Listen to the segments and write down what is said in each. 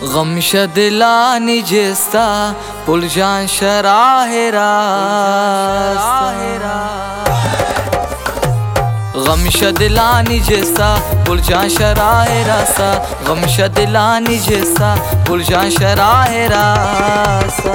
गमशा दिला निजेस्ता पुलजान शराहेरा गमशा दिला निजेस्ता पुलजान शराहेरा सा गमशा दिला निजेस्ता पुलजान शराहेरा सा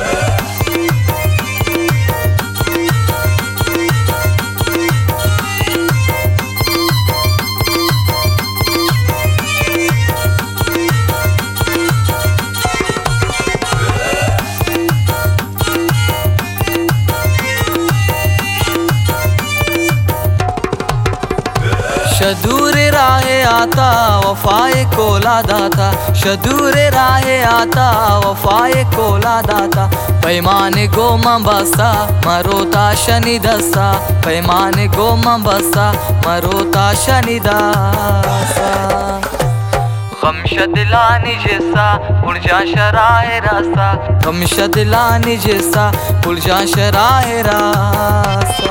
शदूर राहे आता वफाए कोला दाता शदूर राहे आता वफाए कोला दाता पैमाने गो मंबसा मरोता शनि दसा पैमाने गो मंबसा मरोता शनि दसा गमशा दिला निजेसा पुलजा शराहे रासा गमशा दिला निजेसा पुलजा शराहे रासा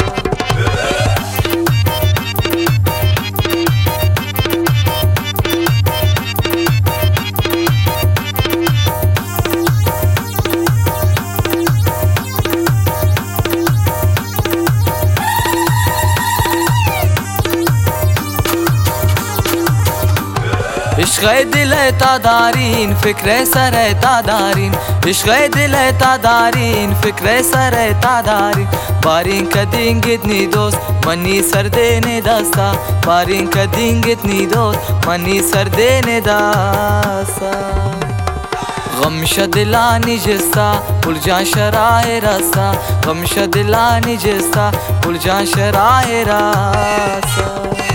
इश्क़े दिल तादारीन फ़िक्र सर तादारीन इश्क़े दिल तादारीन फ़िक्र सर तादारीन बारिन कदिंग इतनी दोस्त मनी सर देने दासा बारिन कदिंग इतनी दोस्त मनी सर देने दासा गमशा दिला निजेस्ता पुलजान शराहे रासा गमशा दिला निजेस्ता पुलजान शराहे रासा